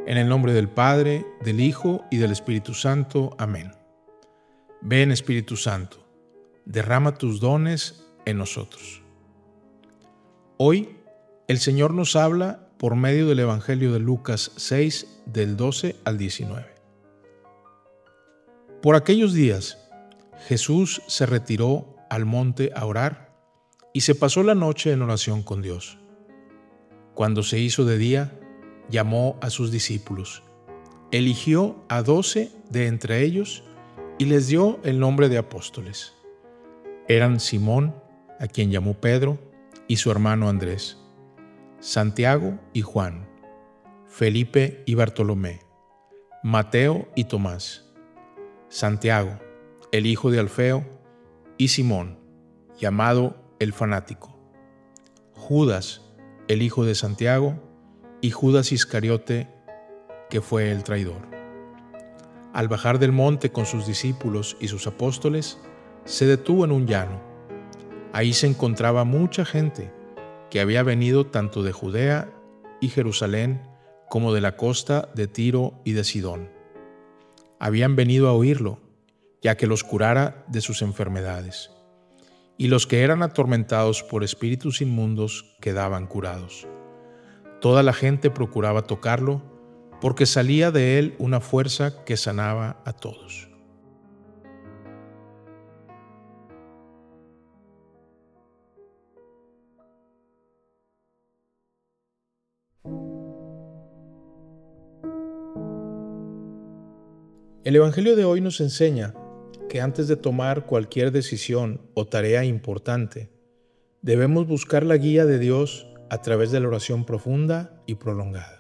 En el nombre del Padre, del Hijo y del Espíritu Santo. Amén. Ven, Espíritu Santo, derrama tus dones en nosotros. Hoy, el Señor nos habla por medio del Evangelio de Lucas 6, del 12 al 19. Por aquellos días, Jesús se retiró al monte a orar y se pasó la noche en oración con Dios. Cuando se hizo de día, llamó a sus discípulos, eligió a 12 de entre ellos y les dio el nombre de apóstoles. Eran Simón, a quien llamó Pedro, y su hermano Andrés, Santiago y Juan, Felipe y Bartolomé, Mateo y Tomás, Santiago, el hijo de Alfeo, y Simón, llamado el fanático, Judas, el hijo de Santiago, y Judas Iscariote, que fue el traidor. Al bajar del monte con sus discípulos y sus apóstoles, se detuvo en un llano. Ahí se encontraba mucha gente que había venido tanto de Judea y Jerusalén como de la costa de Tiro y de Sidón. Habían venido a oírlo, ya que los curara de sus enfermedades. Y los que eran atormentados por espíritus inmundos quedaban curados. Toda la gente procuraba tocarlo, porque salía de él una fuerza que sanaba a todos. El Evangelio de hoy nos enseña que antes de tomar cualquier decisión o tarea importante, debemos buscar la guía de Dios a través de la oración profunda y prolongada.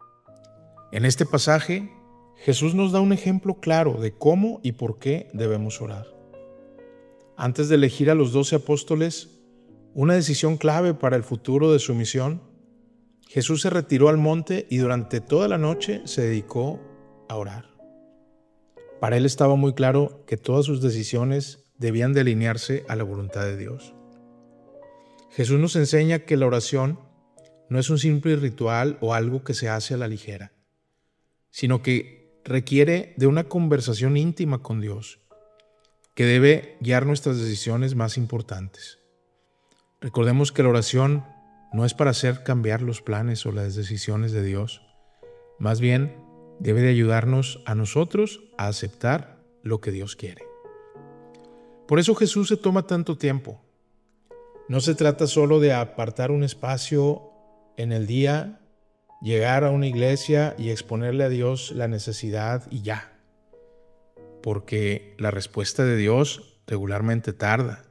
En este pasaje, Jesús nos da un ejemplo claro de cómo y por qué debemos orar. Antes de elegir a los 12 apóstoles, una decisión clave para el futuro de su misión, Jesús se retiró al monte y durante toda la noche se dedicó a orar. Para él estaba muy claro que todas sus decisiones debían de alinearse a la voluntad de Dios. Jesús nos enseña que la oración no es un simple ritual o algo que se hace a la ligera, sino que requiere de una conversación íntima con Dios, que debe guiar nuestras decisiones más importantes. Recordemos que la oración no es para hacer cambiar los planes o las decisiones de Dios, más bien debe de ayudarnos a nosotros a aceptar lo que Dios quiere. Por eso Jesús se toma tanto tiempo. No se trata solo de apartar un espacio en el día, llegar a una iglesia y exponerle a Dios la necesidad y ya. Porque la respuesta de Dios regularmente tarda.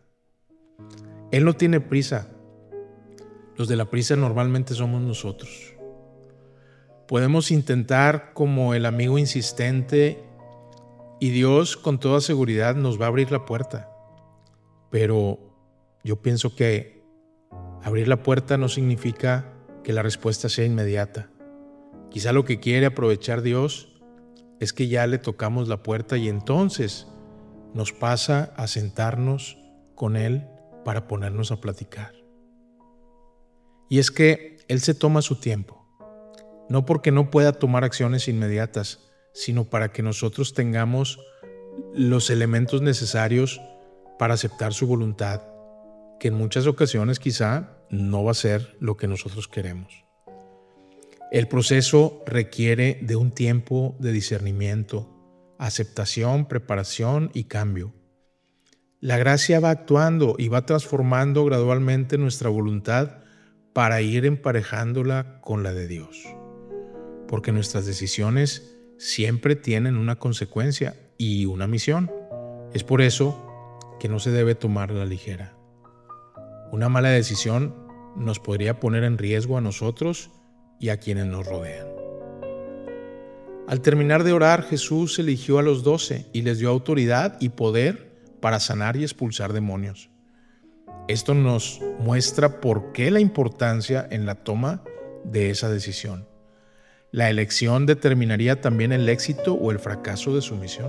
Él no tiene prisa. Los de la prisa normalmente somos nosotros. Podemos intentar como el amigo insistente y Dios con toda seguridad nos va a abrir la puerta. Pero yo pienso que abrir la puerta no significa que la respuesta sea inmediata. Quizá lo que quiere aprovechar Dios es que ya le tocamos la puerta y entonces nos pasa a sentarnos con Él para ponernos a platicar. Y es que Él se toma su tiempo, no porque no pueda tomar acciones inmediatas, sino para que nosotros tengamos los elementos necesarios para aceptar su voluntad, que en muchas ocasiones quizá no va a ser lo que nosotros queremos. El proceso requiere de un tiempo de discernimiento, aceptación, preparación y cambio. La gracia va actuando y va transformando gradualmente nuestra voluntad para ir emparejándola con la de Dios. Porque nuestras decisiones siempre tienen una consecuencia y una misión. Es por eso que no se debe tomar a la ligera. Una mala decisión nos podría poner en riesgo a nosotros y a quienes nos rodean. Al terminar de orar, Jesús eligió a los 12 y les dio autoridad y poder para sanar y expulsar demonios. Esto nos muestra por qué la importancia en la toma de esa decisión. La elección determinaría también el éxito o el fracaso de su misión.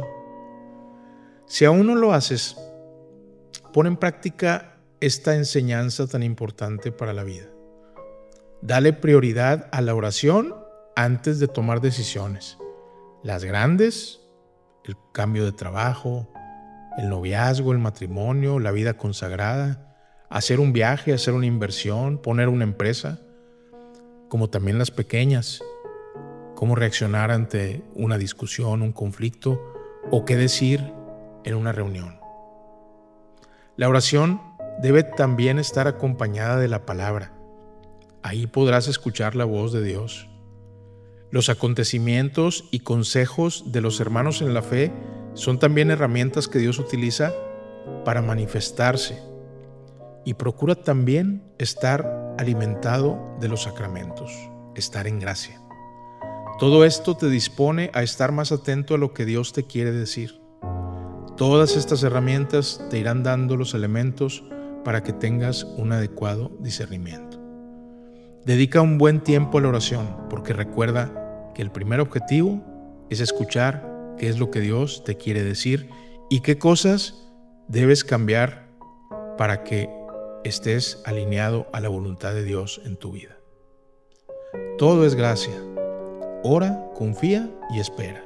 Si aún no lo haces, pon en práctica esta enseñanza tan importante para la vida. Dale prioridad a la oración antes de tomar decisiones. Las grandes, el cambio de trabajo, el noviazgo, el matrimonio, la vida consagrada, hacer un viaje, hacer una inversión, poner una empresa, como también las pequeñas, cómo reaccionar ante una discusión, un conflicto o qué decir en una reunión. La oración debe también estar acompañada de la palabra. Ahí podrás escuchar la voz de Dios. Los acontecimientos y consejos de los hermanos en la fe son también herramientas que Dios utiliza para manifestarse. Y procura también estar alimentado de los sacramentos, estar en gracia. Todo esto te dispone a estar más atento a lo que Dios te quiere decir. Todas estas herramientas te irán dando los elementos para que tengas un adecuado discernimiento. Dedica un buen tiempo a la oración, porque recuerda que el primer objetivo es escuchar qué es lo que Dios te quiere decir y qué cosas debes cambiar para que estés alineado a la voluntad de Dios en tu vida. Todo es gracia. Ora, confía y espera.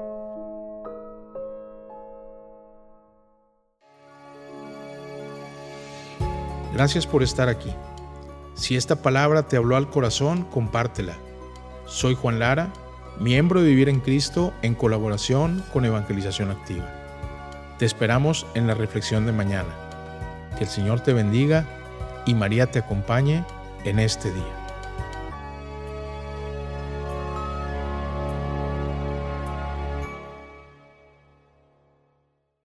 Gracias por estar aquí. Si esta palabra te habló al corazón, compártela. Soy Juan Lara, miembro de Vivir en Cristo en colaboración con Evangelización Activa. Te esperamos en la reflexión de mañana. Que el Señor te bendiga y María te acompañe en este día.